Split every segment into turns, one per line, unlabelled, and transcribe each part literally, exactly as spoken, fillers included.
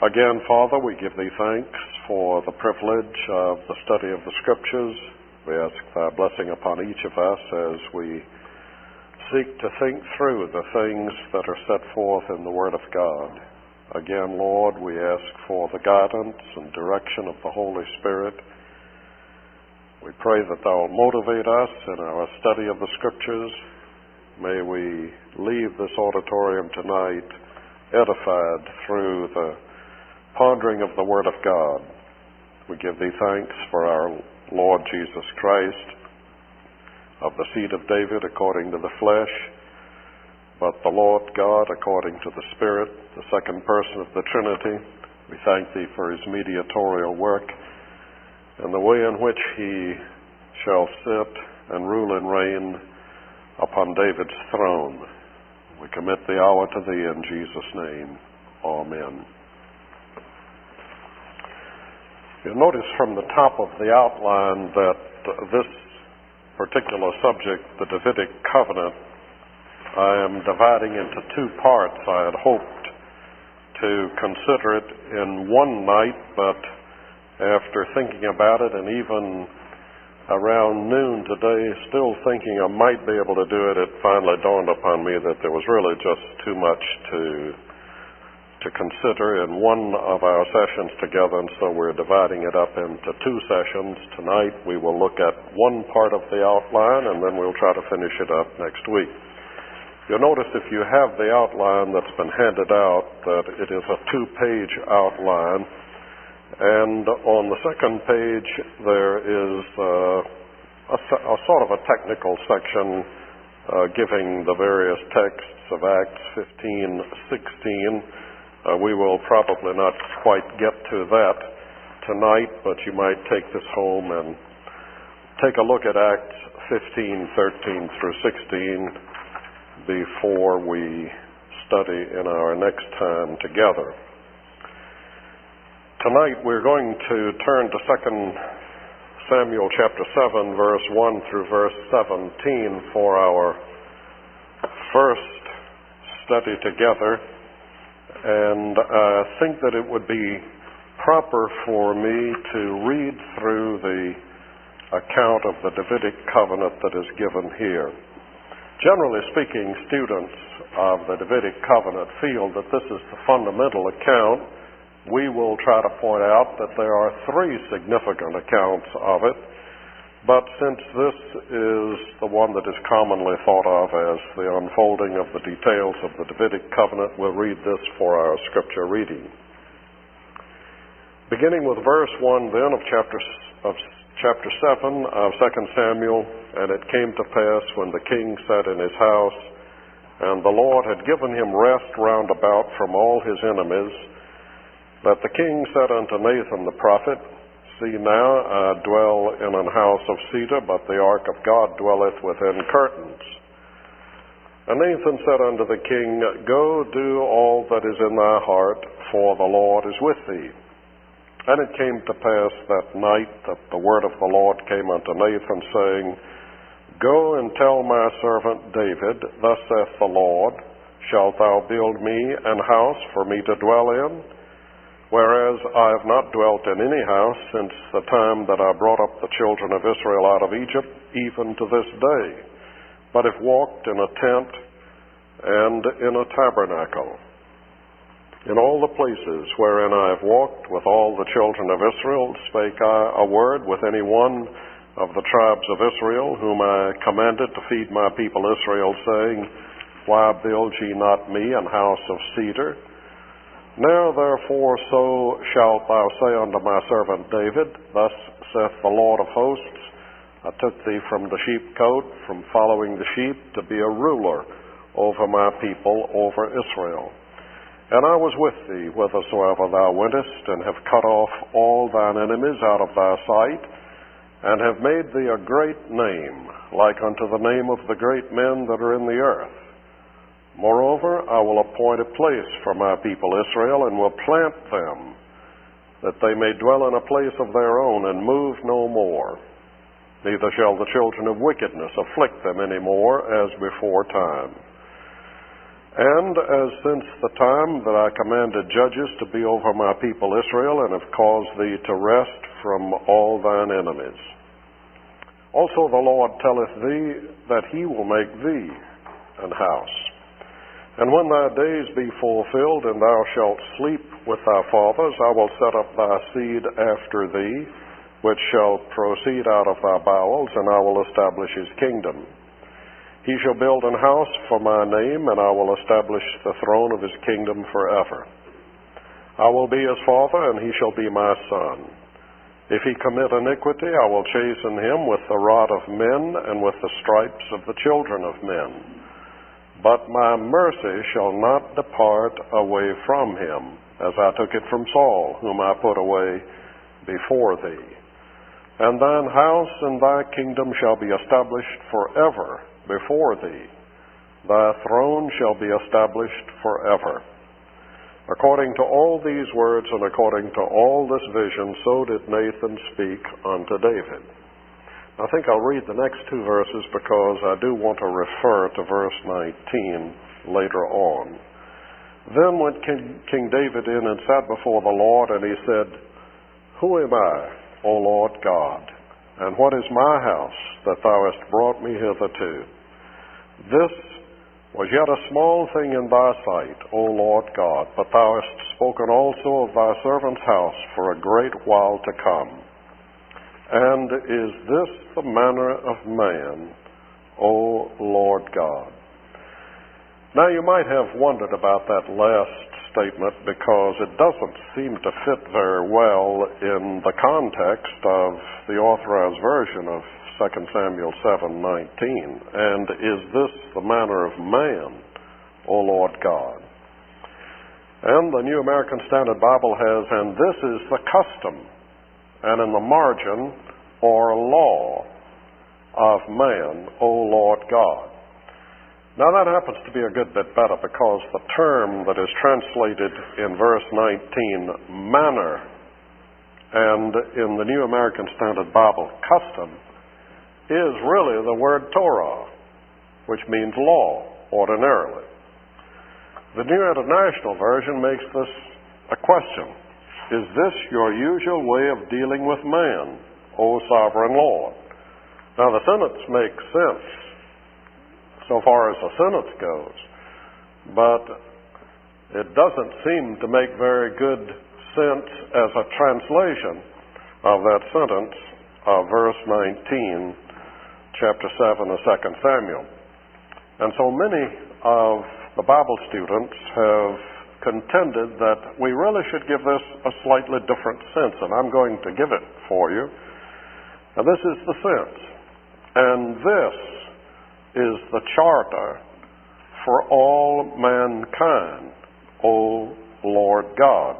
Again, Father, we give thee thanks for the privilege of the study of the Scriptures. We ask thy blessing upon each of us as we seek to think through the things that are set forth in the Word of God. Again, Lord, we ask for the guidance and direction of the Holy Spirit. We pray that thou will motivate us in our study of the Scriptures. May we leave this auditorium tonight edified through the pondering of the Word of God. We give thee thanks for our Lord Jesus Christ, of the seed of David according to the flesh, but the Lord God according to the Spirit, the second person of the Trinity. We thank thee for his mediatorial work and the way in which he shall sit and rule and reign upon David's throne. We commit the hour to thee in Jesus' name. Amen. You'll notice from the top of the outline that this particular subject, the Davidic covenant, I am dividing into two parts. I had hoped to consider it in one night, but after thinking about it and even around noon today, still thinking I might be able to do it, it finally dawned upon me that there was really just too much to to consider in one of our sessions together, and so we're dividing it up into two sessions. Tonight we will look at one part of the outline, and then we'll try to finish it up next week. You'll notice if you have the outline that's been handed out that it is a two-page outline, and on the second page there is uh, a, a sort of a technical section uh, giving the various texts of Acts fifteen, sixteen. Uh, we will probably not quite get to that tonight, but you might take this home and take a look at Acts fifteen, thirteen through sixteen before we study in our next time together. Tonight we're going to turn to Second Samuel chapter seven, verse one through verse seventeen for our first study together. And I think that it would be proper for me to read through the account of the Davidic covenant that is given here. Generally speaking, students of the Davidic covenant feel that this is the fundamental account. We will try to point out that there are three significant accounts of it, but since this is the one that is commonly thought of as the unfolding of the details of the Davidic covenant, we'll read this for our scripture reading. Beginning with verse one then of chapter, of chapter seven of Second Samuel, and it came to pass when the king sat in his house, and the Lord had given him rest round about from all his enemies, that the king said unto Nathan the prophet, See now, I dwell in an house of cedar, but the ark of God dwelleth within curtains. And Nathan said unto the king, Go, do all that is in thy heart, for the Lord is with thee. And it came to pass that night that the word of the Lord came unto Nathan, saying, Go and tell my servant David, Thus saith the Lord, Shalt thou build me an house for me to dwell in? Whereas I have not dwelt in any house since the time that I brought up the children of Israel out of Egypt, even to this day, but have walked in a tent and in a tabernacle. In all the places wherein I have walked with all the children of Israel, spake I a word with any one of the tribes of Israel, whom I commanded to feed my people Israel, saying, Why build ye not me an house of cedar? Now therefore so shalt thou say unto my servant David, Thus saith the Lord of hosts, I took thee from the sheepcote, from following the sheep, to be a ruler over my people, over Israel. And I was with thee whithersoever thou wentest, and have cut off all thine enemies out of thy sight, and have made thee a great name, like unto the name of the great men that are in the earth. Moreover, I will appoint a place for my people Israel, and will plant them, that they may dwell in a place of their own, and move no more. Neither shall the children of wickedness afflict them any more, as before time. And as since the time that I commanded judges to be over my people Israel, and have caused thee to rest from all thine enemies. Also the Lord telleth thee that he will make thee an house. And when thy days be fulfilled, and thou shalt sleep with thy fathers, I will set up thy seed after thee, which shall proceed out of thy bowels, and I will establish his kingdom. He shall build an house for my name, and I will establish the throne of his kingdom forever. I will be his father, and he shall be my son. If he commit iniquity, I will chasten him with the rod of men, and with the stripes of the children of men. But my mercy shall not depart away from him, as I took it from Saul, whom I put away before thee. And thine house and thy kingdom shall be established forever before thee. Thy throne shall be established forever. According to all these words and according to all this vision, so did Nathan speak unto David. I think I'll read the next two verses because I do want to refer to verse nineteen later on. Then went King, King David in and sat before the Lord, and he said, Who am I, O Lord God? And what is my house that thou hast brought me hitherto? This was yet a small thing in thy sight, O Lord God, but thou hast spoken also of thy servant's house for a great while to come. And is this the manner of man, O Lord God? Now you might have wondered about that last statement because it doesn't seem to fit very well in the context of the authorized version of Second Samuel seven nineteen. And is this the manner of man, O Lord God? And the New American Standard Bible has, and this is the custom, and in the margin, or law of man, O Lord God. Now that happens to be a good bit better because the term that is translated in verse nineteen, manner, and in the New American Standard Bible, custom, is really the word Torah, which means law, ordinarily. The New International Version makes this a question. Is this your usual way of dealing with man, O sovereign Lord? Now the sentence makes sense so far as the sentence goes, but it doesn't seem to make very good sense as a translation of that sentence of verse nineteen, chapter seven of Second Samuel. And so many of the Bible students have contended that we really should give this a slightly different sense, and I'm going to give it for you. And this is the sense. And this is the charter for all mankind, O Lord God.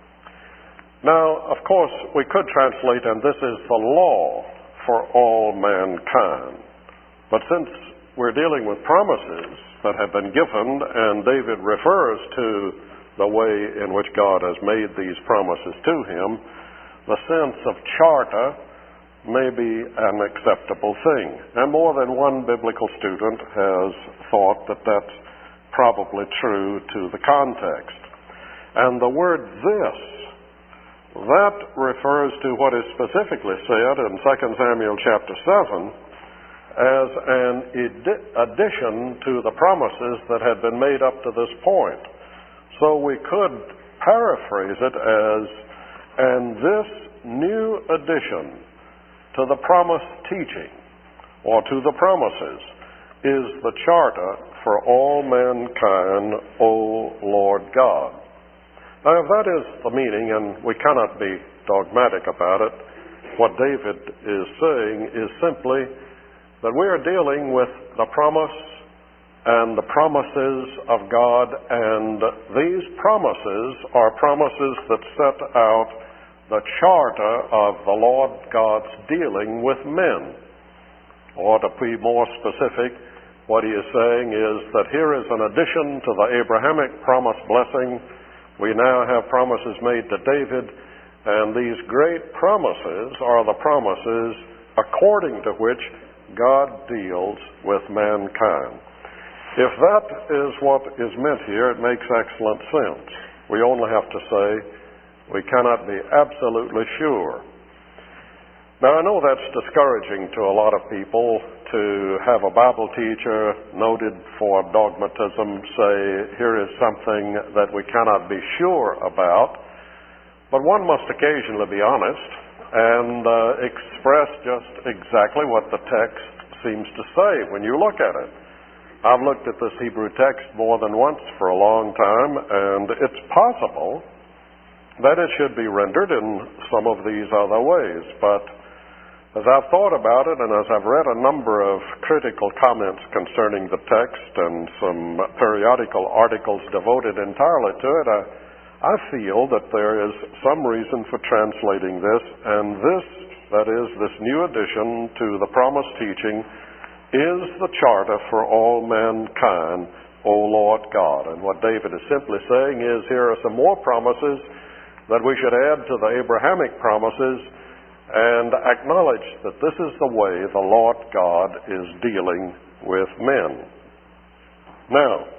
Now, of course, we could translate, and this is the law for all mankind. But since we're dealing with promises that have been given, and David refers to the way in which God has made these promises to him, the sense of charter may be an acceptable thing. And more than one biblical student has thought that that's probably true to the context. And the word this, that refers to what is specifically said in Second Samuel chapter seven as an edi- addition to the promises that had been made up to this point. So we could paraphrase it as, and this new addition to the promised teaching, or to the promises, is the charter for all mankind, O Lord God. Now, if that is the meaning, and we cannot be dogmatic about it, what David is saying is simply that we are dealing with the promise and the promises of God, and these promises are promises that set out the charter of the Lord God's dealing with men. Or to be more specific, what he is saying is that here is an addition to the Abrahamic promise blessing. We now have promises made to David, and these great promises are the promises according to which God deals with mankind. If that is what is meant here, it makes excellent sense. We only have to say we cannot be absolutely sure. Now, I know that's discouraging to a lot of people to have a Bible teacher noted for dogmatism say, here is something that we cannot be sure about. But one must occasionally be honest and uh, express just exactly what the text seems to say when you look at it. I've looked at this Hebrew text more than once for a long time, and it's possible that it should be rendered in some of these other ways. But as I've thought about it, and as I've read a number of critical comments concerning the text and some periodical articles devoted entirely to it, I, I feel that there is some reason for translating this, and this, that is, this new addition to the promised teaching, is the charter for all mankind, O Lord God. And what David is simply saying is, here are some more promises that we should add to the Abrahamic promises, and acknowledge that this is the way the Lord God is dealing with men. Now,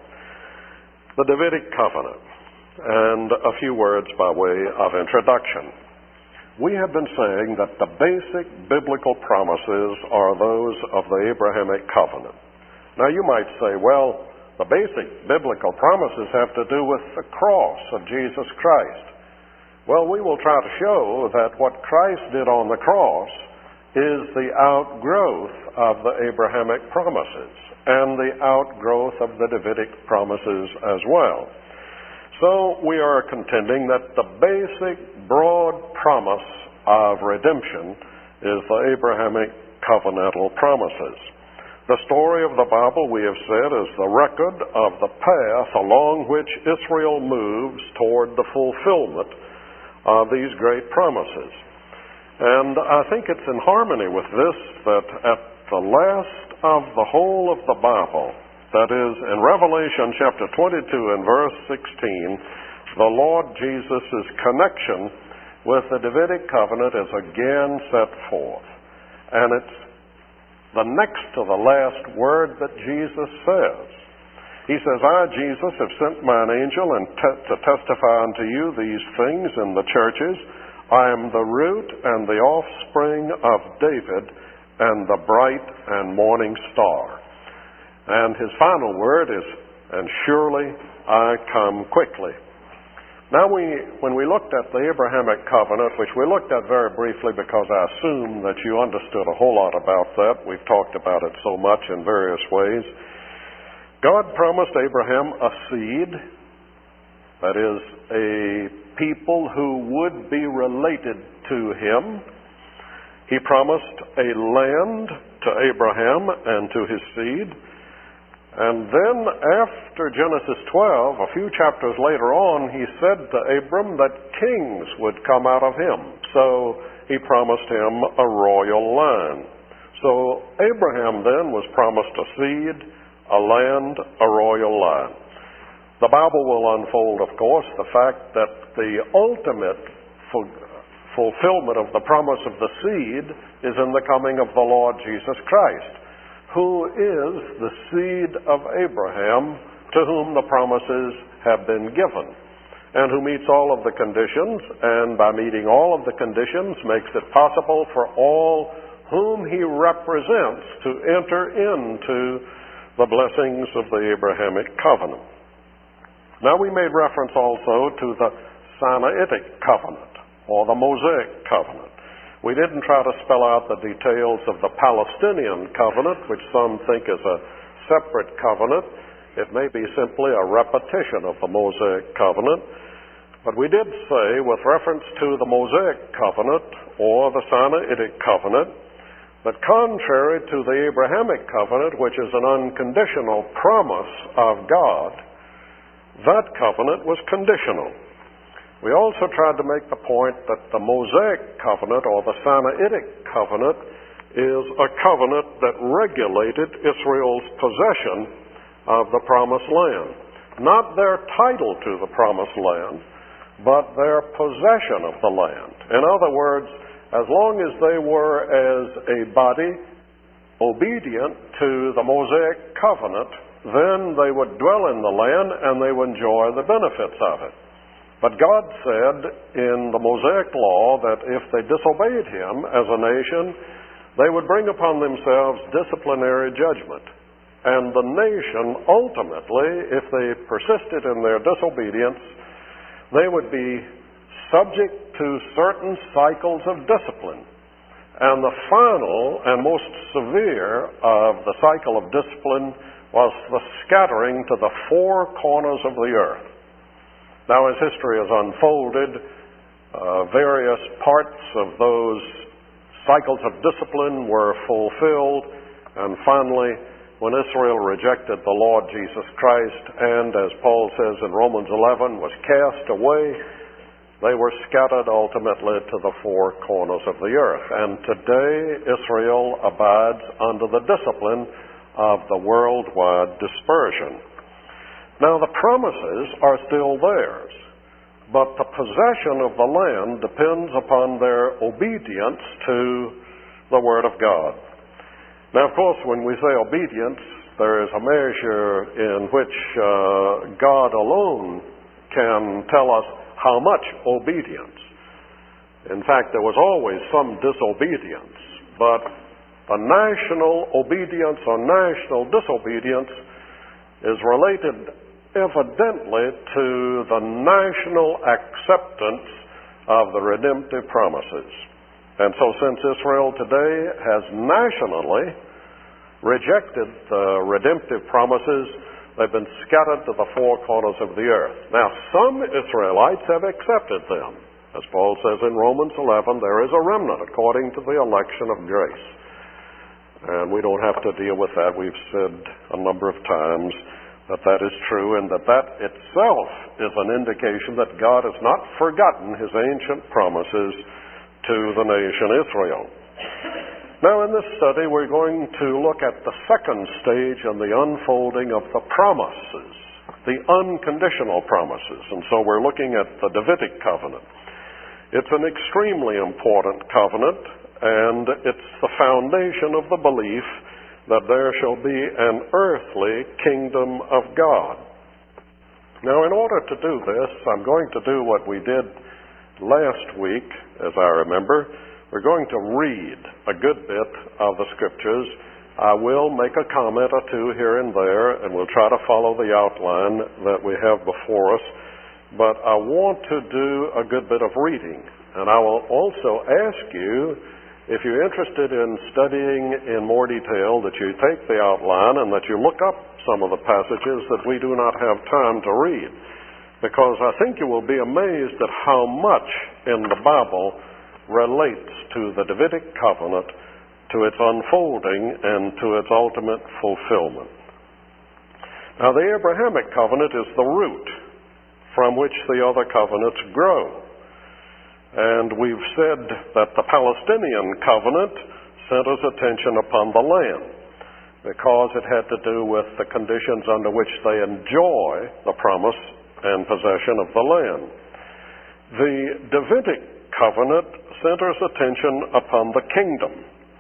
the Davidic covenant, and a few words by way of introduction. We have been saying that the basic biblical promises are those of the Abrahamic covenant. Now, you might say, well, the basic biblical promises have to do with the cross of Jesus Christ. Well, we will try to show that what Christ did on the cross is the outgrowth of the Abrahamic promises and the outgrowth of the Davidic promises as well. So we are contending that the basic broad promise of redemption is the Abrahamic covenantal promises. The story of the Bible, we have said, is the record of the path along which Israel moves toward the fulfillment of these great promises. And I think it's in harmony with this that at the last of the whole of the Bible, that is, in Revelation chapter twenty-two and verse sixteen, the Lord Jesus' connection with the Davidic covenant is again set forth. And it's the next to the last word that Jesus says. He says, I, Jesus, have sent mine angel and te- to testify unto you these things in the churches. I am the root and the offspring of David and the bright and morning star. And his final word is, and surely I come quickly. Now, we, when we looked at the Abrahamic covenant, which we looked at very briefly because I assume that you understood a whole lot about that. We've talked about it so much in various ways. God promised Abraham a seed, that is, a people who would be related to him. He promised a land to Abraham and to his seed. And then after Genesis twelve, a few chapters later on, he said to Abram that kings would come out of him. So he promised him a royal line. So Abraham then was promised a seed, a land, a royal line. The Bible will unfold, of course, the fact that the ultimate fu- fulfillment of the promise of the seed is in the coming of the Lord Jesus Christ, who is the seed of Abraham, to whom the promises have been given, and who meets all of the conditions, and by meeting all of the conditions makes it possible for all whom he represents to enter into the blessings of the Abrahamic covenant. Now, we made reference also to the Sinaitic covenant, or the Mosaic covenant. We didn't try to spell out the details of the Palestinian covenant, which some think is a separate covenant. It may be simply a repetition of the Mosaic covenant. But we did say, with reference to the Mosaic covenant, or the Sinaitic covenant, that contrary to the Abrahamic covenant, which is an unconditional promise of God, that covenant was conditional. We also tried to make the point that the Mosaic covenant, or the Sinaitic covenant, is a covenant that regulated Israel's possession of the promised land. Not their title to the promised land, but their possession of the land. In other words, as long as they were, as a body, obedient to the Mosaic covenant, then they would dwell in the land and they would enjoy the benefits of it. But God said in the Mosaic law that if they disobeyed Him as a nation, they would bring upon themselves disciplinary judgment. And the nation, ultimately, if they persisted in their disobedience, they would be subject to certain cycles of discipline. And the final and most severe of the cycle of discipline was the scattering to the four corners of the earth. Now, as history has unfolded, uh, various parts of those cycles of discipline were fulfilled, and finally, when Israel rejected the Lord Jesus Christ and, as Paul says in Romans eleven, was cast away, they were scattered ultimately to the four corners of the earth. And today, Israel abides under the discipline of the worldwide dispersion. Now, the promises are still theirs, but the possession of the land depends upon their obedience to the Word of God. Now, of course, when we say obedience, there is a measure in which uh, God alone can tell us how much obedience. In fact, there was always some disobedience, but the national obedience or national disobedience is related evidently to the national acceptance of the redemptive promises. And so since Israel today has nationally rejected the redemptive promises, they've been scattered to the four corners of the earth. Now, some Israelites have accepted them. As Paul says in Romans eleven, there is a remnant according to the election of grace. And we don't have to deal with that. We've said a number of times that that is true, and that that itself is an indication that God has not forgotten His ancient promises to the nation Israel. Now, in this study, we're going to look at the second stage in the unfolding of the promises, the unconditional promises. And so we're looking at the Davidic covenant. It's an extremely important covenant, and it's the foundation of the belief that there shall be an earthly kingdom of God. Now, in order to do this, I'm going to do what we did last week, as I remember. We're going to read a good bit of the Scriptures. I will make a comment or two here and there, and we'll try to follow the outline that we have before us. But I want to do a good bit of reading. And I will also ask you, if you're interested in studying in more detail, that you take the outline and that you look up some of the passages that we do not have time to read. Because I think you will be amazed at how much in the Bible relates to the Davidic covenant, to its unfolding, and to its ultimate fulfillment. Now, the Abrahamic covenant is the root from which the other covenants grow. And we've said that the Palestinian covenant centers attention upon the land because it had to do with the conditions under which they enjoy the promise and possession of the land. The Davidic covenant centers attention upon the kingdom.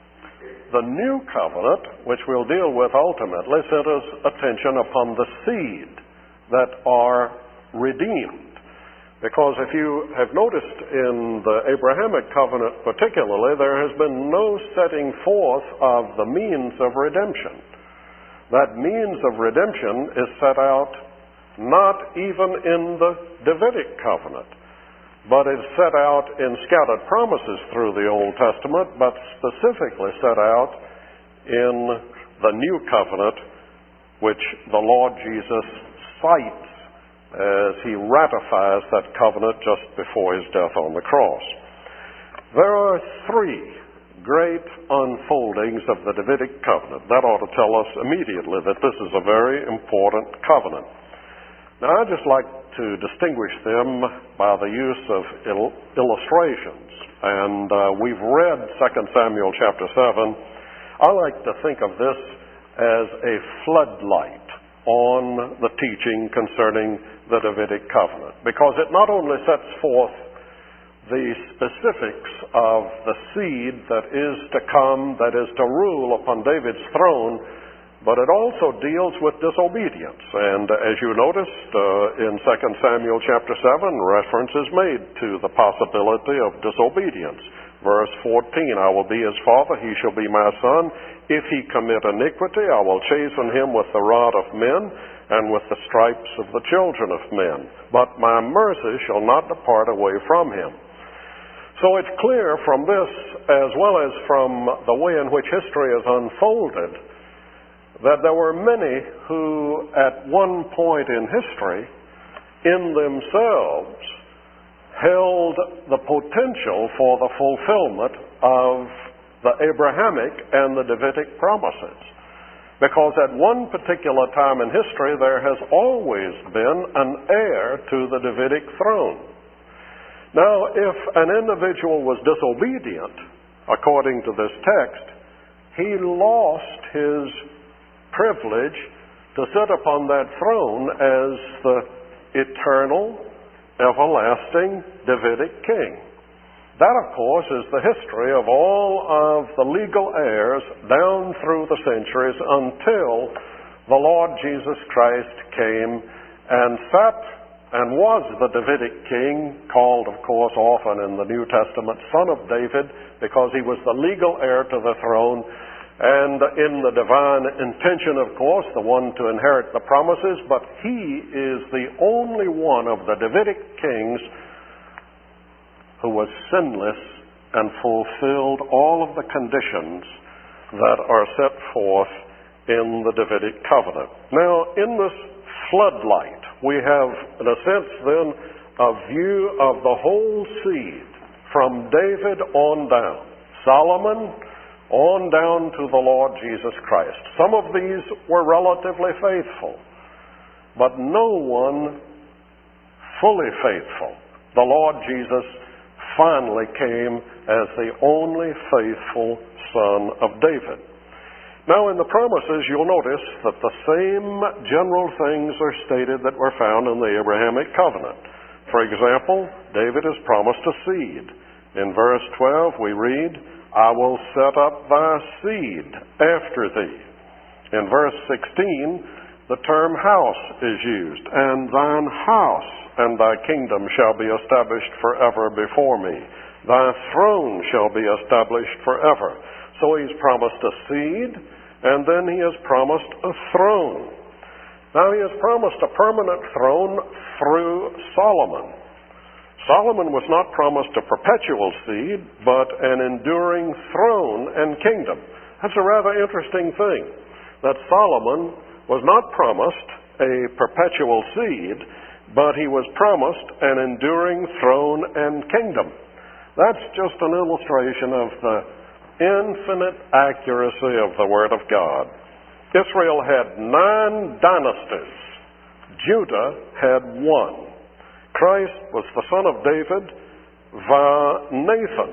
The new covenant, which we'll deal with ultimately, centers attention upon the seed that are redeemed. Because if you have noticed in the Abrahamic covenant particularly, there has been no setting forth of the means of redemption. That means of redemption is set out not even in the Davidic covenant, but is set out in scattered promises through the Old Testament, but specifically set out in the new covenant, which the Lord Jesus cites as He ratifies that covenant just before His death on the cross. There are three great unfoldings of the Davidic covenant. That ought to tell us immediately that this is a very important covenant. Now, I'd just like to distinguish them by the use of il- illustrations. And uh, we've read Second Samuel chapter seven. I like to think of this as a floodlight on the teaching concerning the Davidic covenant, because it not only sets forth the specifics of the seed that is to come, that is to rule upon David's throne, but it also deals with disobedience. And as you noticed uh, in Second Samuel chapter seven, reference is made to the possibility of disobedience. Verse fourteen, I will be his father, he shall be my son. If he commit iniquity, I will chasten him with the rod of men and with the stripes of the children of men. But my mercy shall not depart away from him. So it's clear from this, as well as from the way in which history is unfolded, that there were many who at one point in history, in themselves, held the potential for the fulfillment of the Abrahamic and the Davidic promises. Because at one particular time in history, there has always been an heir to the Davidic throne. Now, if an individual was disobedient, according to this text, he lost his privilege to sit upon that throne as the eternal, everlasting Davidic king. That, of course, is the history of all of the legal heirs down through the centuries until the Lord Jesus Christ came and sat and was the Davidic king, called, of course, often in the New Testament, Son of David, because he was the legal heir to the throne, and in the divine intention, of course, the one to inherit the promises, but he is the only one of the Davidic kings who was sinless and fulfilled all of the conditions that are set forth in the Davidic covenant. Now, in this floodlight, we have, in a sense, then, a view of the whole seed from David on down, Solomon on down to the Lord Jesus Christ. Some of these were relatively faithful, but no one fully faithful. The Lord Jesus finally came as the only faithful Son of David. Now, in the promises, you'll notice that the same general things are stated that were found in the Abrahamic covenant. For example, David is promised a seed. In verse twelve, we read, I will set up thy seed after thee. In verse sixteen, the term house is used, and thine house and thy kingdom shall be established forever before me. Thy throne shall be established forever. So he's promised a seed, and then he has promised a throne. Now he has promised a permanent throne through Solomon. Solomon was not promised a perpetual seed, but an enduring throne and kingdom. That's a rather interesting thing, that Solomon was not promised a perpetual seed, but he was promised an enduring throne and kingdom. That's just an illustration of the infinite accuracy of the Word of God. Israel had nine dynasties. Judah had one. Christ was the son of David via Nathan.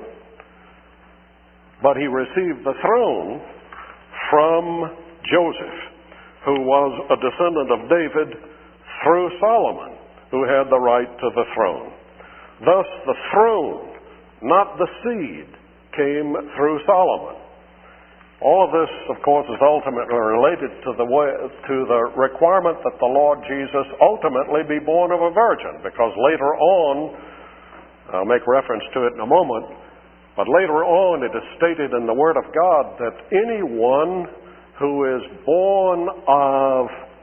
But he received the throne from Joseph, who was a descendant of David through Solomon, who had the right to the throne. Thus the throne, not the seed, came through Solomon. All of this, of course, is ultimately related to the way, to the requirement that the Lord Jesus ultimately be born of a virgin, because later on, I'll make reference to it in a moment, but later on it is stated in the Word of God that anyone who is born of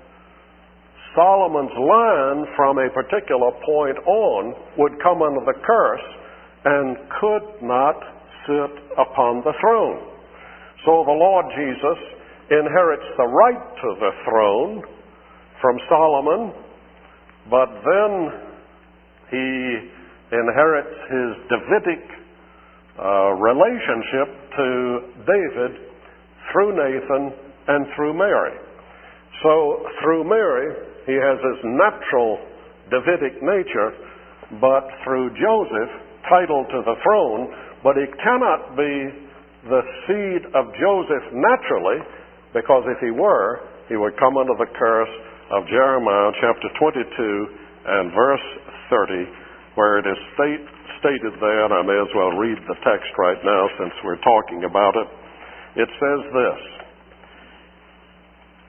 Solomon's line from a particular point on would come under the curse and could not sit upon the throne. So the Lord Jesus inherits the right to the throne from Solomon, but then he inherits his Davidic uh, relationship to David through Nathan and through Mary. So through Mary, he has his natural Davidic nature, but through Joseph, titled to the throne, but he cannot be the seed of Joseph naturally, because if he were, he would come under the curse of Jeremiah chapter twenty-two and verse thirty, where it is state, stated there, and I may as well read the text right now since we're talking about it. It says this,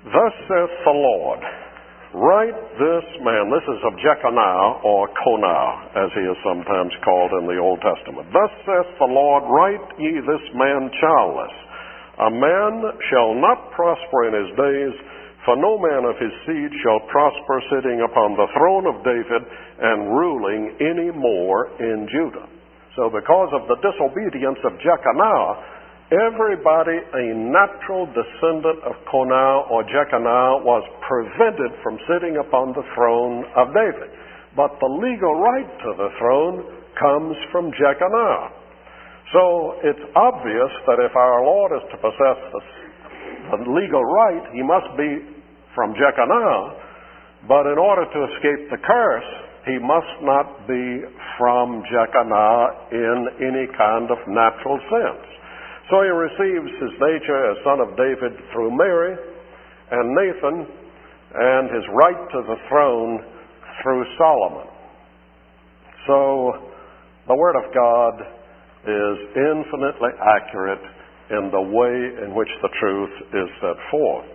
Thus saith the Lord, write this man, this is of Jeconiah, or Conah, as he is sometimes called in the Old Testament. Thus saith the Lord, write ye this man childless. A man shall not prosper in his days, for no man of his seed shall prosper sitting upon the throne of David and ruling any more in Judah. So because of the disobedience of Jeconiah, everybody a natural descendant of Conah or Jeconiah was prevented from sitting upon the throne of David. But the legal right to the throne comes from Jeconiah. So it's obvious that if our Lord is to possess the, the legal right, he must be from Jeconiah. But in order to escape the curse, he must not be from Jeconiah in any kind of natural sense. So he receives his nature as son of David through Mary and Nathan, and his right to the throne through Solomon. So the Word of God is infinitely accurate in the way in which the truth is set forth.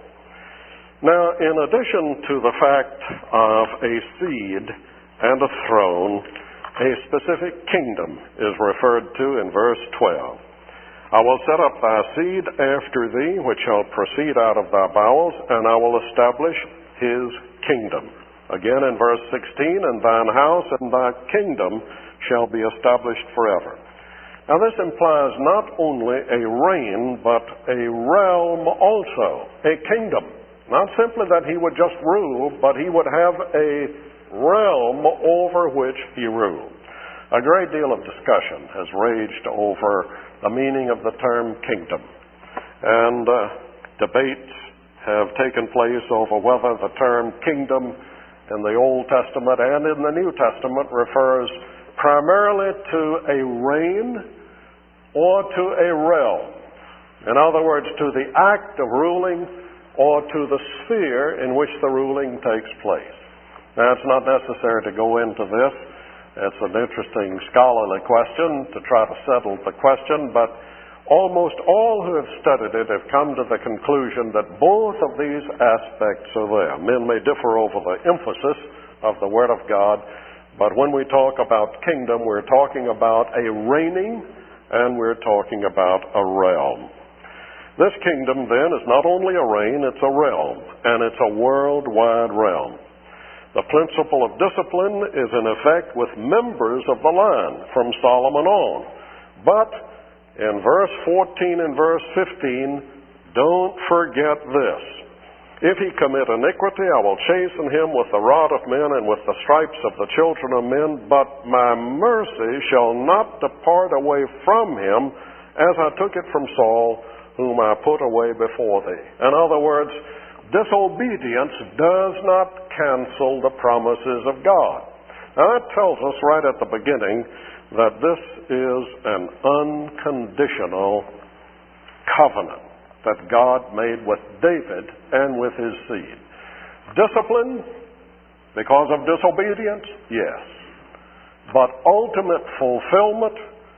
Now, in addition to the fact of a seed and a throne, a specific kingdom is referred to in verse twelve. I will set up thy seed after thee, which shall proceed out of thy bowels, and I will establish his kingdom. Again in verse sixteen, and thine house and thy kingdom shall be established forever. Now this implies not only a reign, but a realm also, a kingdom. Not simply that he would just rule, but he would have a realm over which he ruled. A great deal of discussion has raged over the meaning of the term kingdom. And uh, debates have taken place over whether the term kingdom in the Old Testament and in the New Testament refers primarily to a reign or to a realm. In other words, to the act of ruling or to the sphere in which the ruling takes place. Now, it's not necessary to go into this. It's an interesting scholarly question to try to settle the question, but almost all who have studied it have come to the conclusion that both of these aspects are there. Men may differ over the emphasis of the Word of God, but when we talk about kingdom, we're talking about a reigning and we're talking about a realm. This kingdom, then, is not only a reign, it's a realm, and it's a worldwide realm. The principle of discipline is in effect with members of the line from Solomon on. But in verse fourteen and verse fifteen, don't forget this. If he commit iniquity, I will chasten him with the rod of men and with the stripes of the children of men, but my mercy shall not depart away from him, as I took it from Saul, whom I put away before thee. In other words, disobedience does not cancel the promises of God. Now that tells us right at the beginning that this is an unconditional covenant that God made with David and with his seed. Discipline because of disobedience? Yes. But ultimate fulfillment,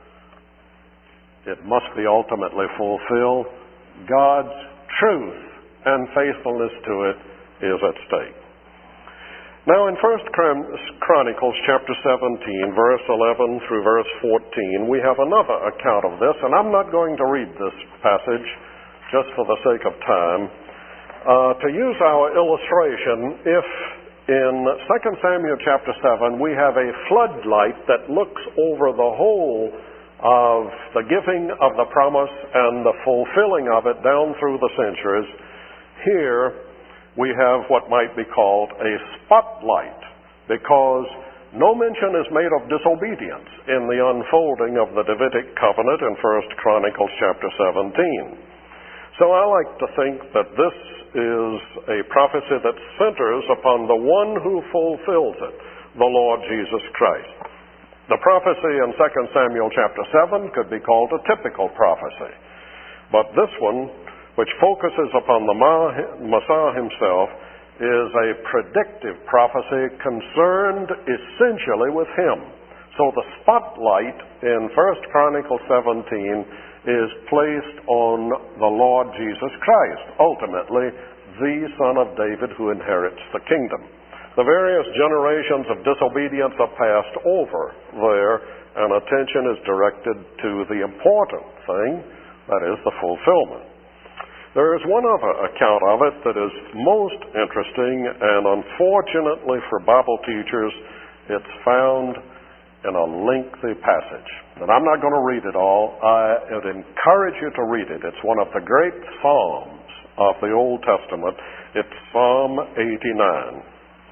it must be ultimately fulfilled. God's truth and faithfulness to it is at stake. Now in First Chronicles chapter seventeen, verse eleven through verse fourteen, we have another account of this, and I'm not going to read this passage just for the sake of time. Uh, to use our illustration, if in Second Samuel chapter seven we have a floodlight that looks over the whole of the giving of the promise and the fulfilling of it down through the centuries, here we have what might be called a spotlight, because no mention is made of disobedience in the unfolding of the Davidic covenant in First Chronicles chapter seventeen. So I like to think that this is a prophecy that centers upon the one who fulfills it, the Lord Jesus Christ. The prophecy in Second Samuel chapter seven could be called a typical prophecy, but this one, which focuses upon the Messiah himself, is a predictive prophecy concerned essentially with him. So the spotlight in First Chronicles seventeen is placed on the Lord Jesus Christ, ultimately the son of David who inherits the kingdom. The various generations of disobedience are passed over there, and attention is directed to the important thing, that is the fulfillment. There is one other account of it that is most interesting, and unfortunately for Bible teachers, it's found in a lengthy passage. And I'm not going to read it all. I would encourage you to read it. It's one of the great Psalms of the Old Testament. It's Psalm eighty-nine.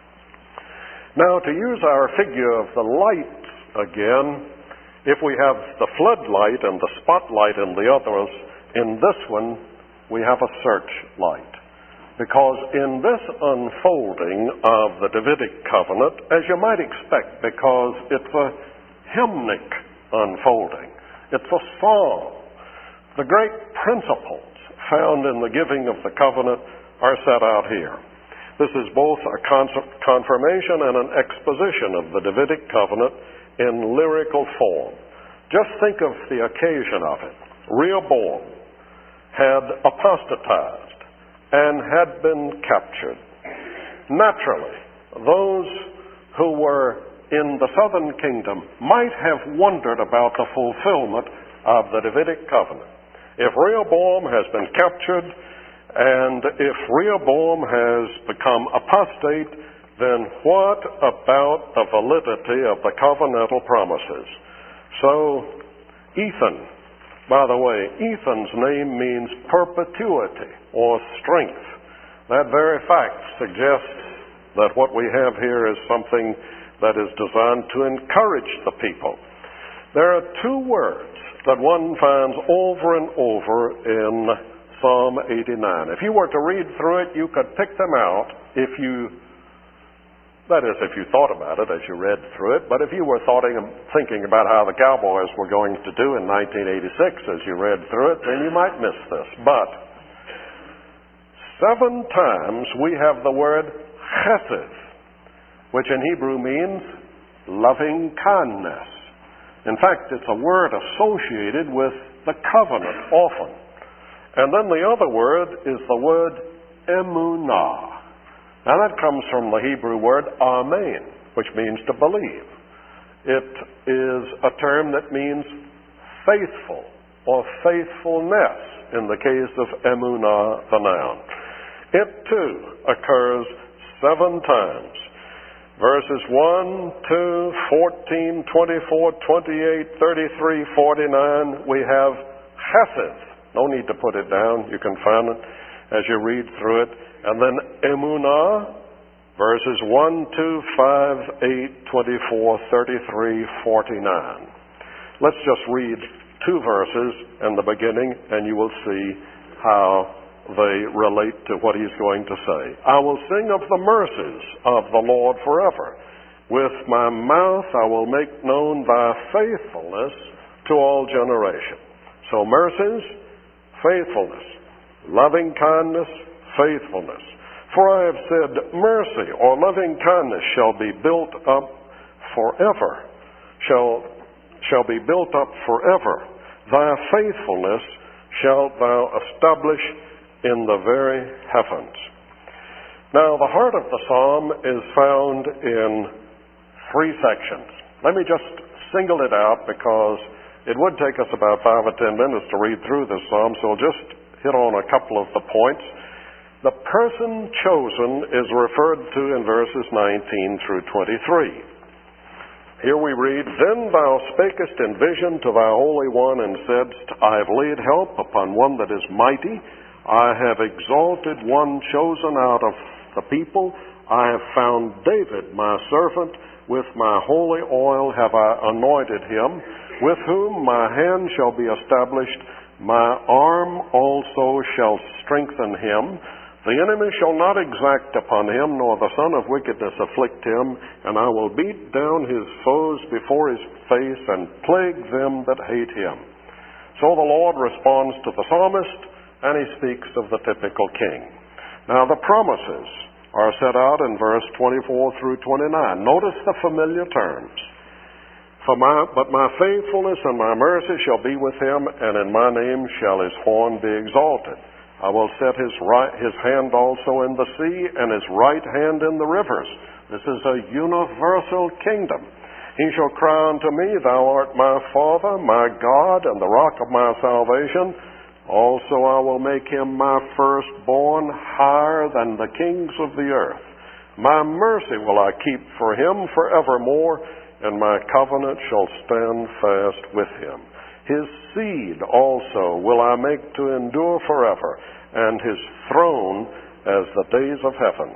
Now, to use our figure of the light again, if we have the floodlight and the spotlight in the others, in this one we have a searchlight. Because in this unfolding of the Davidic covenant, as you might expect, because it's a hymnic unfolding, it's a song, the great principles found in the giving of the covenant are set out here. This is both a confirmation and an exposition of the Davidic covenant in lyrical form. Just think of the occasion of it. Rehoboam had apostatized and had been captured. Naturally, those who were in the southern kingdom might have wondered about the fulfillment of the Davidic covenant. If Rehoboam has been captured, and if Rehoboam has become apostate, then what about the validity of the covenantal promises? So, Ethan, by the way, Ethan's name means perpetuity or strength. That very fact suggests that what we have here is something that is designed to encourage the people. There are two words that one finds over and over in Psalm eighty-nine. If you were to read through it, you could pick them out if you, that is, if you thought about it as you read through it. But if you were thoughting, thinking about how the Cowboys were going to do in nineteen eighty-six as you read through it, then you might miss this. But seven times we have the word chesed, which in Hebrew means loving kindness. In fact, it's a word associated with the covenant often. And then the other word is the word emunah. Now that comes from the Hebrew word amen, which means to believe. It is a term that means faithful or faithfulness in the case of emunah, the noun. It too occurs seven times. Verses one, two, fourteen, twenty-four, twenty-eight, thirty-three, forty-nine, we have chesed. No need to put it down. You can find it as you read through it. And then emunah, verses one, two, five, eight, twenty-four, thirty-three, forty-nine. Let's just read two verses in the beginning, and you will see how they relate to what he's going to say. I will sing of the mercies of the Lord forever. With my mouth I will make known thy faithfulness to all generations. So mercies, faithfulness, loving kindness, faithfulness. For I have said, mercy or loving kindness shall be built up forever, shall, shall be built up forever. Thy faithfulness shalt thou establish in the very heavens. Now, the heart of the psalm is found in three sections. Let me just single it out because it would take us about five or ten minutes to read through this psalm, so I'll just hit on a couple of the points. The person chosen is referred to in verses nineteen through twenty-three. Here we read, Then thou spakest in vision to thy Holy One, and saidst, I have laid help upon one that is mighty. I have exalted one chosen out of the people. I have found David my servant. With my holy oil have I anointed him, with whom my hand shall be established. My arm also shall strengthen him. The enemy shall not exact upon him, nor the son of wickedness afflict him. And I will beat down his foes before his face, and plague them that hate him. So the Lord responds to the psalmist, and he speaks of the typical king. Now the promises are set out in verse twenty-four through twenty-nine. Notice the familiar terms. For my, but my faithfulness and my mercy shall be with him, and in my name shall his horn be exalted. I will set his right, his hand also in the sea, and his right hand in the rivers. This is a universal kingdom. He shall cry unto me, Thou art my Father, my God, and the rock of my salvation. Also I will make him my firstborn, higher than the kings of the earth. My mercy will I keep for him forevermore, and my covenant shall stand fast with him. His seed also will I make to endure forever, and his throne as the days of heaven.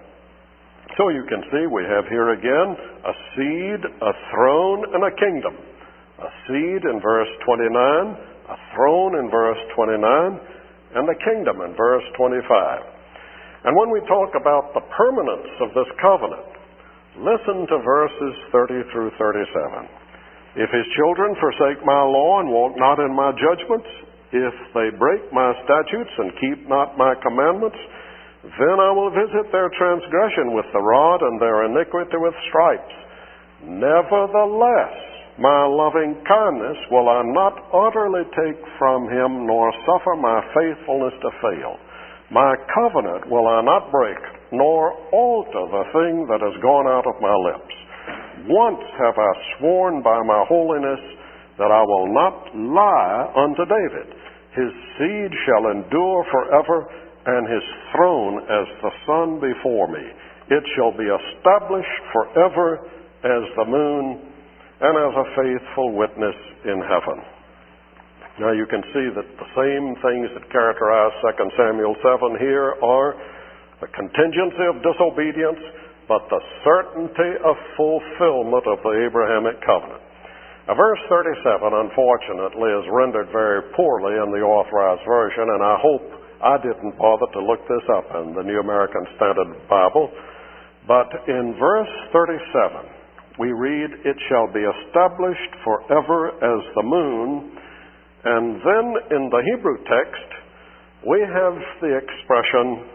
So you can see we have here again a seed, a throne, and a kingdom. A seed in verse twenty-nine, a throne in verse twenty-nine, and a kingdom in verse twenty-five. And when we talk about the permanence of this covenant, listen to verses thirty through thirty-seven. If his children forsake my law and walk not in my judgments, if they break my statutes and keep not my commandments, then I will visit their transgression with the rod and their iniquity with stripes. Nevertheless, my loving kindness will I not utterly take from him, nor suffer my faithfulness to fail. My covenant will I not break, nor alter the thing that has gone out of my lips. Once have I sworn by my holiness that I will not lie unto David. His seed shall endure forever, and his throne as the sun before me. It shall be established forever as the moon, and as a faithful witness in heaven. Now you can see that the same things that characterize Second Samuel seven here are the contingency of disobedience, but the certainty of fulfillment of the Abrahamic covenant. Now, verse thirty-seven, unfortunately, is rendered very poorly in the Authorized Version, and I hope I didn't bother to look this up in the New American Standard Bible. But in verse thirty-seven, we read, It shall be established forever as the moon. And then in the Hebrew text, we have the expression,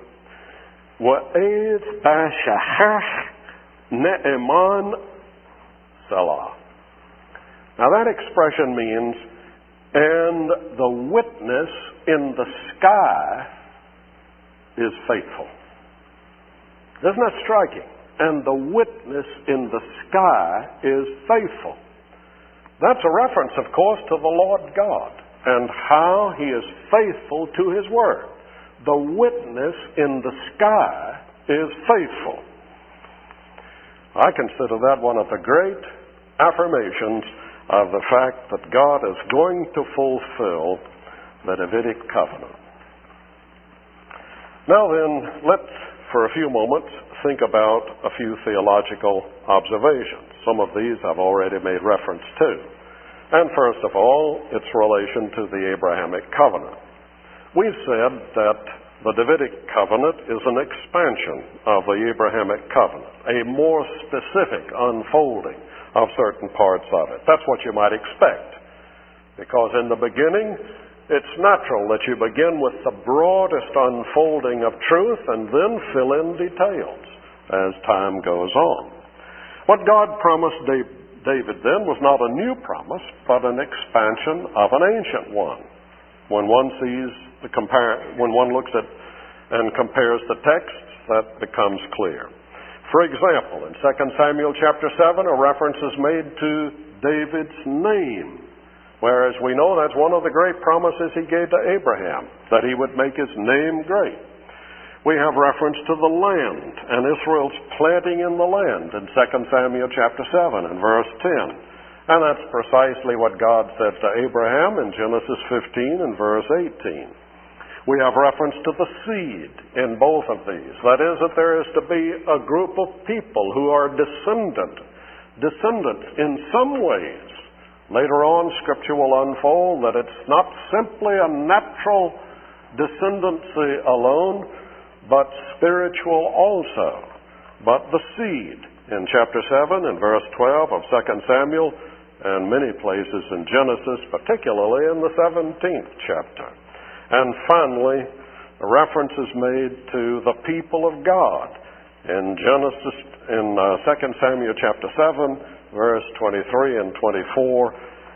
Wa'ed bashahach ne'eman selah. Now that expression means, and the witness in the sky is faithful. Isn't that striking? And the witness in the sky is faithful. That's a reference, of course, to the Lord God and how he is faithful to his word. The witness in the sky is faithful. I consider that one of the great affirmations of the fact that God is going to fulfill the Davidic covenant. Now then, let's, for a few moments, think about a few theological observations. Some of these I've already made reference to. And first of all, its relation to the Abrahamic covenant. We've said that the Davidic covenant is an expansion of the Abrahamic covenant, a more specific unfolding of certain parts of it. That's what you might expect. Because in the beginning, it's natural that you begin with the broadest unfolding of truth and then fill in details as time goes on. What God promised David then was not a new promise, but an expansion of an ancient one. When one sees the compare, when one looks at and compares the texts, that becomes clear. For example, in Second Samuel chapter seven, a reference is made to David's name, whereas we know that's one of the great promises he gave to Abraham, that he would make his name great. We have reference to the land and Israel's planting in the land in Second Samuel chapter seven and verse ten. And that's precisely what God said to Abraham in Genesis fifteen and verse eighteen. We have reference to the seed in both of these. That is, that there is to be a group of people who are descendant, descendants in some ways. Later on, Scripture will unfold that it's not simply a natural descendancy alone, but spiritual also. But the seed in chapter seven and verse twelve of Second Samuel, and many places in Genesis, particularly in the seventeenth chapter. And finally, a reference is made to the people of God in Genesis, in uh, Second Samuel chapter seven, verse twenty-three and twenty-four,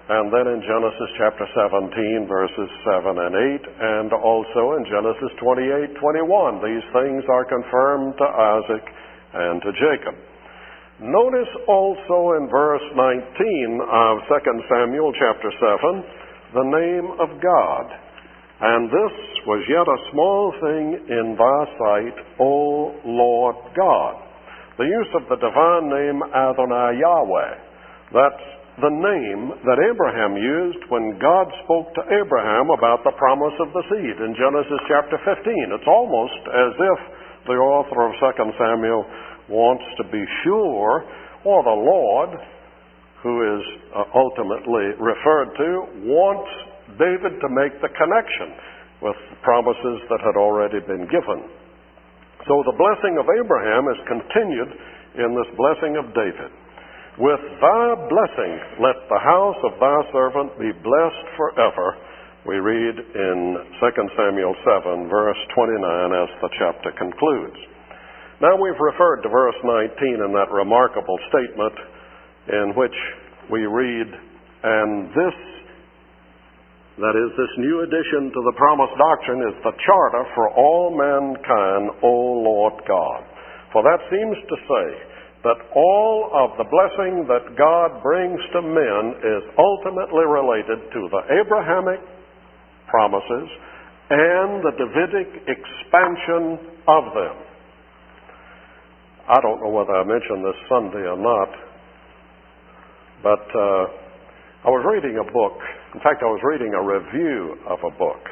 and then in Genesis chapter seventeen, verses seven and eight, and also in Genesis twenty-eight, twenty-one. These things are confirmed to Isaac and to Jacob. Notice also in verse nineteen of Second Samuel chapter seven, the name of God. And this was yet a small thing in thy sight, O Lord God. The use of the divine name Adonai Yahweh, that's the name that Abraham used when God spoke to Abraham about the promise of the seed in Genesis chapter fifteen. It's almost as if the author of Second Samuel wants to be sure, or the Lord, who is uh, ultimately referred to, wants David to make the connection with the promises that had already been given. So the blessing of Abraham is continued in this blessing of David. With thy blessing, let the house of thy servant be blessed forever, we read in Second Samuel seven, verse twenty-nine, as the chapter concludes. Now we've referred to verse nineteen in that remarkable statement in which we read, and this, that is, this new addition to the promised doctrine is the charter for all mankind, O Lord God. For that seems to say that all of the blessing that God brings to men is ultimately related to the Abrahamic promises and the Davidic expansion of them. I don't know whether I mentioned this Sunday or not, but uh, I was reading a book. In fact, I was reading a review of a book.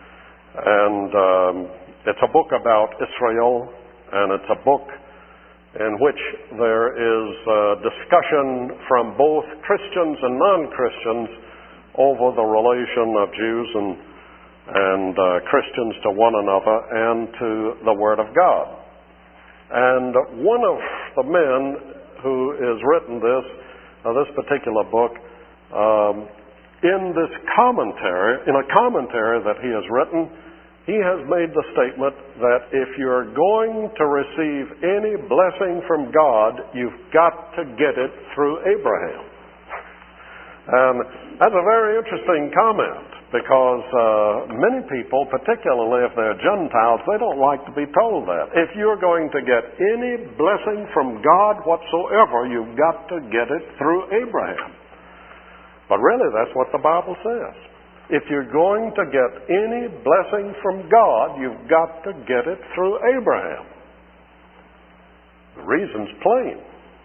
And um, it's a book about Israel, and it's a book in which there is uh, discussion from both Christians and non-Christians over the relation of Jews and, and uh, Christians to one another and to the Word of God. And one of the men who has written this, uh, this particular book, um, in this commentary, in a commentary that he has written, he has made the statement that if you're going to receive any blessing from God, you've got to get it through Abraham. And that's a very interesting comment, because uh, many people, particularly if they're Gentiles, they don't like to be told that. If you're going to get any blessing from God whatsoever, you've got to get it through Abraham. But really, that's what the Bible says. If you're going to get any blessing from God, you've got to get it through Abraham. The reason's plain.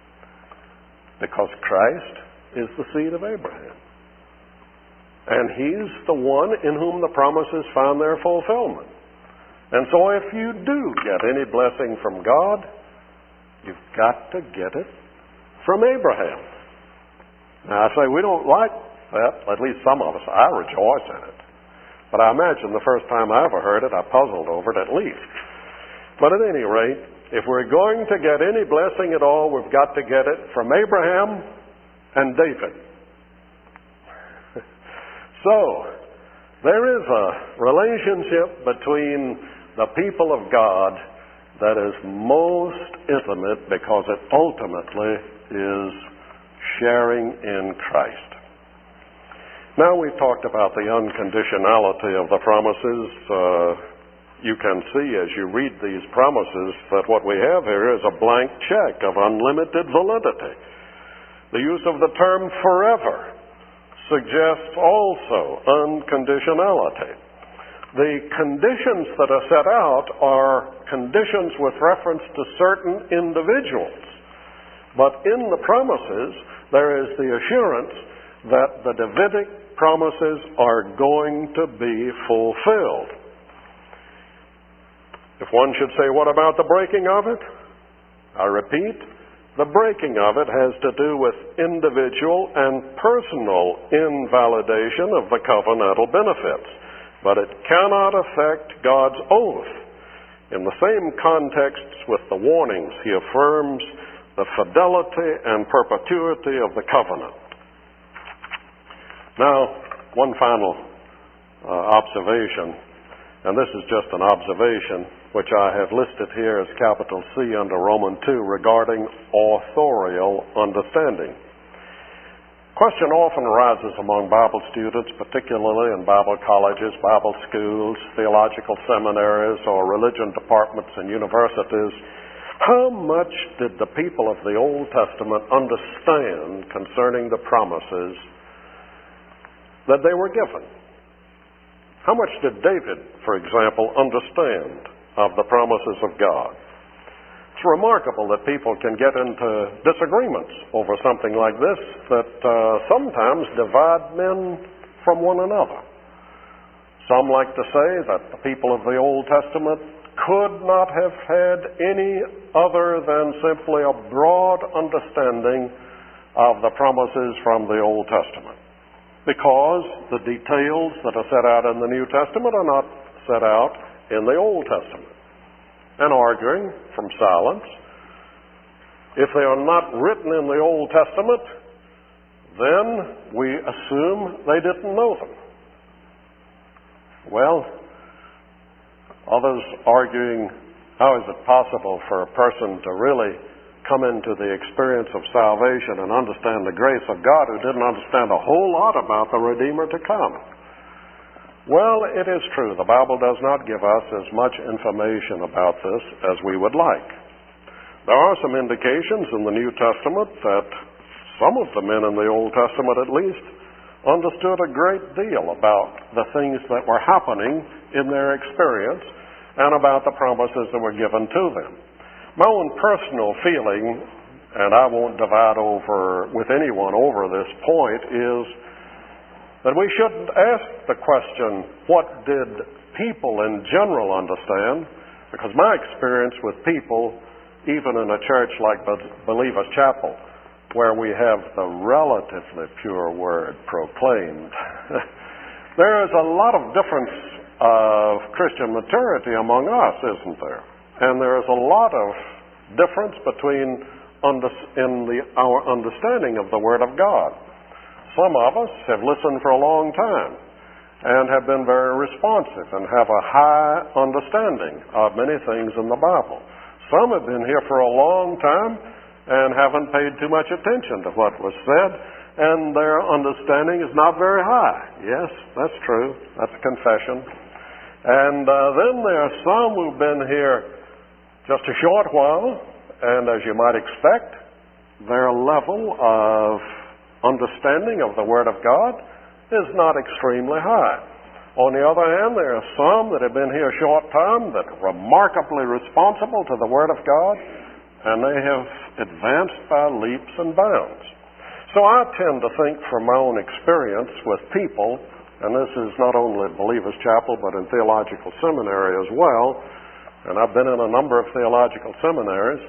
Because Christ is the seed of Abraham. And He's the one in whom the promises found their fulfillment. And so if you do get any blessing from God, you've got to get it from Abraham. Now I say we don't like that, at least some of us. I rejoice in it. But I imagine the first time I ever heard it, I puzzled over it at least. But at any rate, if we're going to get any blessing at all, we've got to get it from Abraham and David. So, there is a relationship between the people of God that is most intimate because it ultimately is sharing in Christ. Now we've talked about the unconditionality of the promises. Uh, you can see as you read these promises that what we have here is a blank check of unlimited validity. The use of the term forever suggests also unconditionality. The conditions that are set out are conditions with reference to certain individuals. But in the promises, there is the assurance that the Davidic promises are going to be fulfilled. If one should say, what about the breaking of it? I repeat, the breaking of it has to do with individual and personal invalidation of the covenantal benefits, but it cannot affect God's oath. In the same contexts with the warnings, He affirms the fidelity and perpetuity of the covenant. Now, one final uh, observation, and this is just an observation, which I have listed here as capital C under Roman two, regarding authorial understanding. Of question often arises among Bible students, particularly in Bible colleges, Bible schools, theological seminaries, or religion departments and universities. How much did the people of the Old Testament understand concerning the promises that they were given? How much did David, for example, understand of the promises of God? It's remarkable that people can get into disagreements over something like this that uh, sometimes divide men from one another. Some like to say that the people of the Old Testament could not have had any other than simply a broad understanding of the promises from the Old Testament, because the details that are set out in the New Testament are not set out in the Old Testament. And arguing from silence, if they are not written in the Old Testament, then we assume they didn't know them. Well, others arguing, how is it possible for a person to really come into the experience of salvation and understand the grace of God who didn't understand a whole lot about the Redeemer to come? Well, it is true. The Bible does not give us as much information about this as we would like. There are some indications in the New Testament that some of the men in the Old Testament, at least, understood a great deal about the things that were happening in their experience and about the promises that were given to them. My own personal feeling, and I won't divide over with anyone over this point, is that we shouldn't ask the question, what did people in general understand? Because my experience with people, even in a church like Believers Chapel, where we have the relatively pure word proclaimed, there is a lot of difference of Christian maturity among us, isn't there? And there is a lot of difference between under, in the, our understanding of the Word of God. Some of us have listened for a long time and have been very responsive and have a high understanding of many things in the Bible. Some have been here for a long time and haven't paid too much attention to what was said, and their understanding is not very high. Yes, that's true. That's a confession. And uh, then there are some who've been here just a short while, and as you might expect, their level of understanding of the Word of God is not extremely high. On the other hand, there are some that have been here a short time that are remarkably responsible to the Word of God, and they have advanced by leaps and bounds. So I tend to think from my own experience with people, and this is not only at Believers Chapel but in theological seminary as well, and I've been in a number of theological seminaries,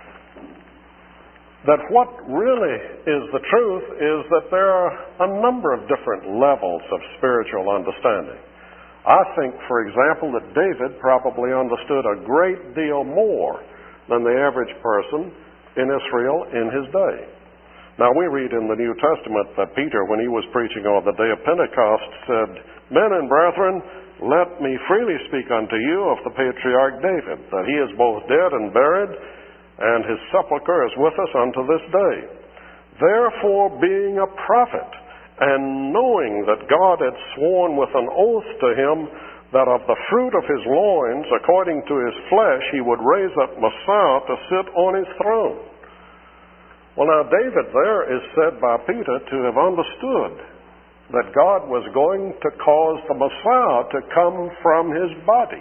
that what really is the truth is that there are a number of different levels of spiritual understanding. I think, for example, that David probably understood a great deal more than the average person in Israel in his day. Now, we read in the New Testament that Peter, when he was preaching on the day of Pentecost, said, "Men and brethren, let me freely speak unto you of the patriarch David, that he is both dead and buried, and his sepulchre is with us unto this day. Therefore, being a prophet, and knowing that God had sworn with an oath to him that of the fruit of his loins, according to his flesh, he would raise up Messiah to sit on his throne." Well, now, David there is said by Peter to have understood that God was going to cause the Messiah to come from his body.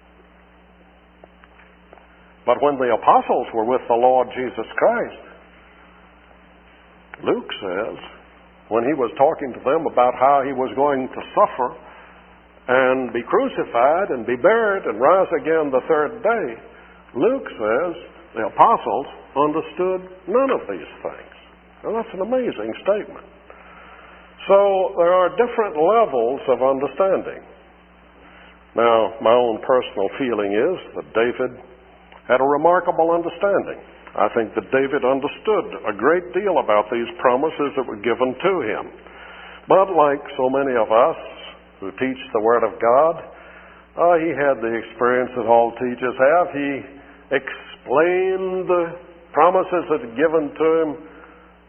But when the apostles were with the Lord Jesus Christ, Luke says, when he was talking to them about how he was going to suffer and be crucified and be buried and rise again the third day, Luke says the apostles understood none of these things. Now, that's an amazing statement. So there are different levels of understanding. Now, my own personal feeling is that David had a remarkable understanding. I think that David understood a great deal about these promises that were given to him. But like so many of us who teach the Word of God, uh, he had the experience that all teachers have. He explained the promises that were given to him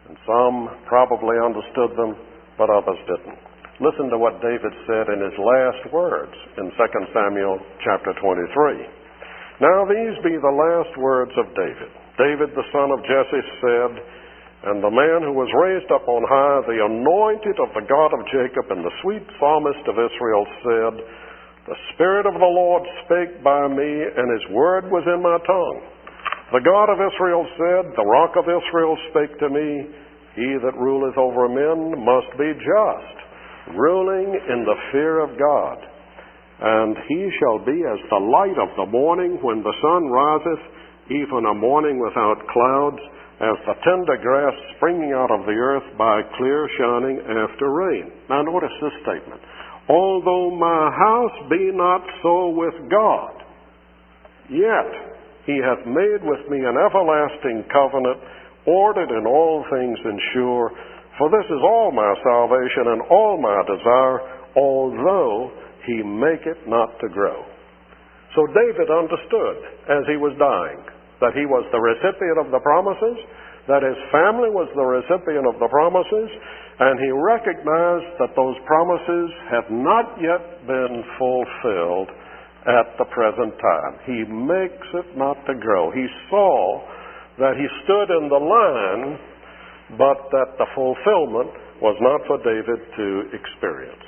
And some probably understood them, but others didn't. Listen to what David said in his last words in Second Samuel chapter twenty-three. Now these be the last words of David. David the son of Jesse said, and the man who was raised up on high, the anointed of the God of Jacob, and the sweet psalmist of Israel said, the Spirit of the Lord spake by me, and his word was in my tongue. The God of Israel said, the rock of Israel spake to me, he that ruleth over men must be just, ruling in the fear of God. And he shall be as the light of the morning when the sun riseth, even a morning without clouds, as the tender grass springing out of the earth by clear shining after rain. Now notice this statement. Although my house be not so with God, yet he hath made with me an everlasting covenant, ordered in all things and sure. For this is all my salvation and all my desire, although he make it not to grow. So David understood as he was dying that he was the recipient of the promises, that his family was the recipient of the promises, and he recognized that those promises have not yet been fulfilled at the present time. He makes it not to grow. He saw that he stood in the line, but that the fulfillment was not for David to experience.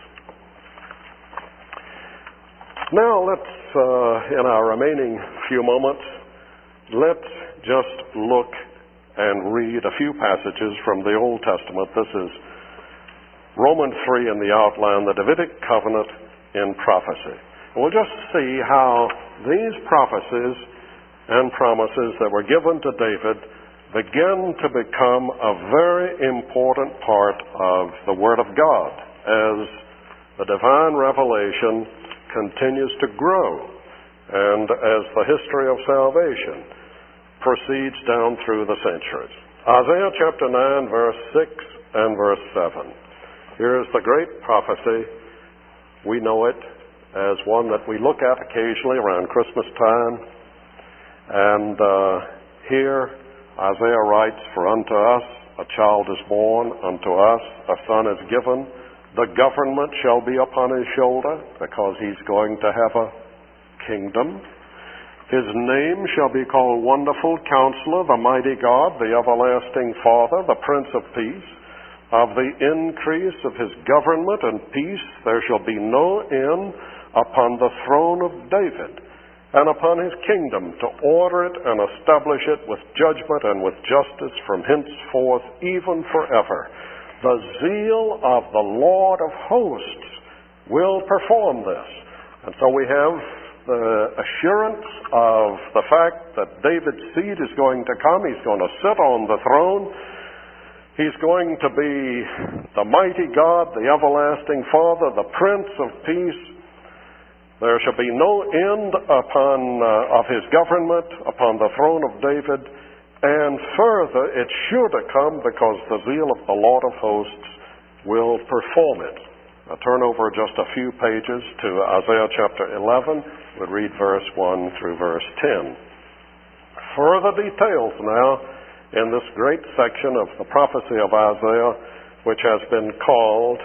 Now let's, uh, in our remaining few moments, let's just look and read a few passages from the Old Testament. This is Romans three in the outline, the Davidic covenant in prophecy. We'll just see how these prophecies and promises that were given to David begin to become a very important part of the Word of God as the divine revelation continues to grow and as the history of salvation proceeds down through the centuries. Isaiah chapter nine, verse six and verse seven. Here's the great prophecy. We know it as one that we look at occasionally around Christmas time. And uh, here Isaiah writes, for unto us a child is born, unto us a son is given. The government shall be upon his shoulder, because he's going to have a kingdom. His name shall be called Wonderful Counselor, the Mighty God, the Everlasting Father, the Prince of Peace. Of the increase of his government and peace there shall be no end upon the throne of David, and upon his kingdom, to order it and establish it with judgment and with justice from henceforth, even forever. The zeal of the Lord of hosts will perform this. And so we have the assurance of the fact that David's seed is going to come. He's going to sit on the throne. He's going to be the mighty God, the everlasting Father, the Prince of Peace. There shall be no end upon uh, of his government upon the throne of David. And further, it's sure to come because the zeal of the Lord of hosts will perform it. Now turn over just a few pages to Isaiah chapter eleven. We'll read verse one through verse ten. Further details now in this great section of the prophecy of Isaiah, which has been called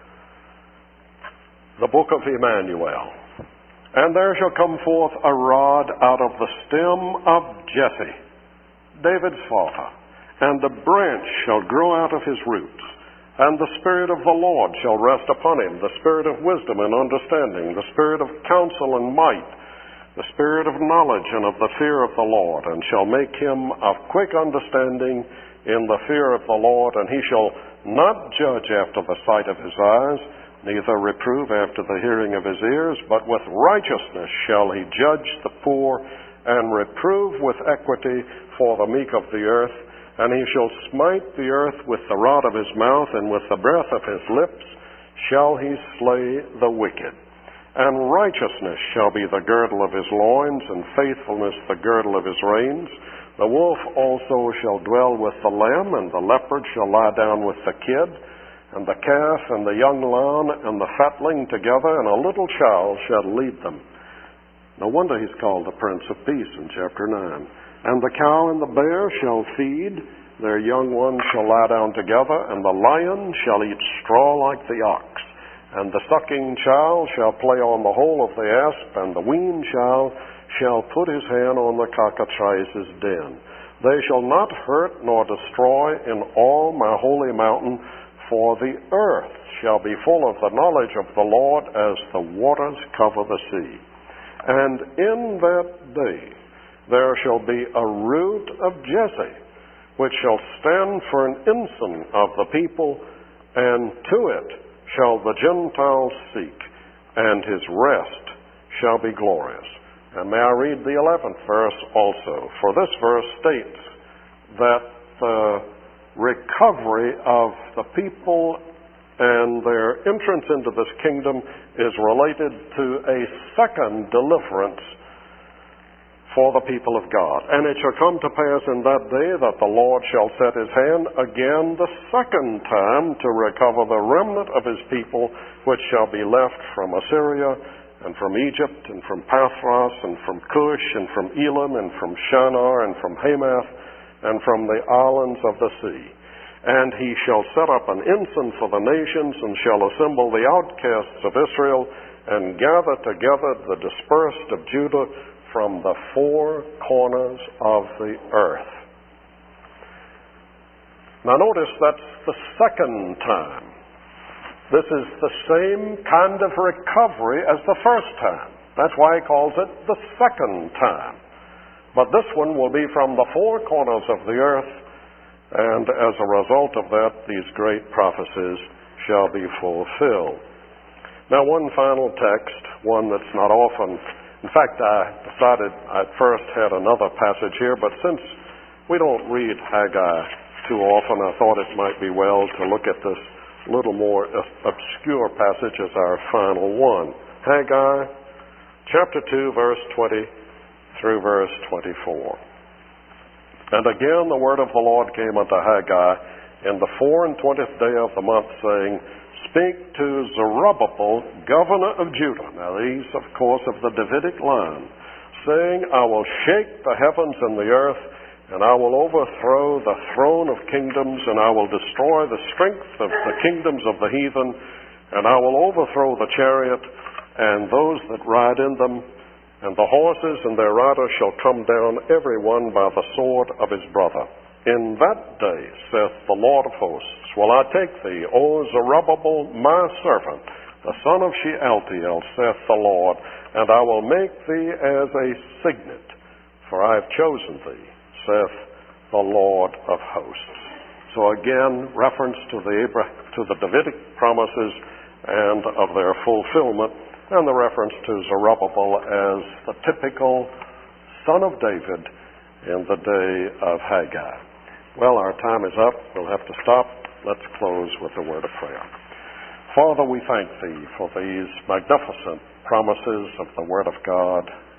the Book of Emmanuel. And there shall come forth a rod out of the stem of Jesse, David's father, and a branch shall grow out of his roots. And the Spirit of the Lord shall rest upon him, the Spirit of wisdom and understanding, the Spirit of counsel and might, the Spirit of knowledge and of the fear of the Lord, and shall make him of quick understanding in the fear of the Lord. And he shall not judge after the sight of his eyes, neither reprove after the hearing of his ears, but with righteousness shall he judge the poor, and reprove with equity for the meek of the earth. And he shall smite the earth with the rod of his mouth, and with the breath of his lips shall he slay the wicked. And righteousness shall be the girdle of his loins, and faithfulness the girdle of his reins. The wolf also shall dwell with the lamb, and the leopard shall lie down with the kid, and the calf and the young lamb and the fatling together, and a little child shall lead them. No wonder he's called the Prince of Peace in chapter nine. And the cow and the bear shall feed, Their young ones shall lie down together, and the lion shall eat straw like the ox. And the sucking child shall play on the hole of the asp, and the weaned child shall put his hand on the cockatrice's den. They shall not hurt nor destroy in all my holy mountain, for the earth shall be full of the knowledge of the Lord as the waters cover the sea. And in that day there shall be a root of Jesse, which shall stand for an ensign of the people, and to it shall the Gentiles seek, and his rest shall be glorious. And may I read the eleventh verse also? For this verse states that the recovery of the people and their entrance into this kingdom is related to a second deliverance for the people of God. And it shall come to pass in that day that the Lord shall set his hand again the second time to recover the remnant of his people, which shall be left from Assyria, and from Egypt, and from Pathros, and from Cush, and from Elam, and from Shinar, and from Hamath, and from the islands of the sea. And he shall set up an ensign for the nations, and shall assemble the outcasts of Israel, and gather together the dispersed of Judah from the four corners of the earth. Now notice that's the second time. This is the same kind of recovery as the first time. That's why he calls it the second time. But this one will be from the four corners of the earth, and as a result of that, these great prophecies shall be fulfilled. Now, one final text, one that's not often. In fact, I decided I at first had another passage here, but since we don't read Haggai too often, I thought it might be well to look at this little more obscure passage as our final one. Haggai chapter two, verse twenty through verse twenty-four. And again the word of the Lord came unto Haggai in the four and twentieth day of the month, saying, Speak to Zerubbabel, governor of Judah. Now these, of course, of the Davidic line, saying, I will shake the heavens and the earth, and I will overthrow the throne of kingdoms, and I will destroy the strength of the kingdoms of the heathen, and I will overthrow the chariot and those that ride in them, and the horses and their riders shall come down every one by the sword of his brother. In that day, saith the Lord of hosts, will I take thee, O Zerubbabel, my servant, the son of Shealtiel, saith the Lord, and I will make thee as a signet, for I have chosen thee, saith the Lord of hosts. So again, reference to the Abraham, to the Davidic promises and of their fulfillment, and the reference to Zerubbabel as the typical son of David in the day of Haggai. Well, our time is up. We'll have to stop. Let's close with a word of prayer. Father, we thank thee for these magnificent promises of the Word of God.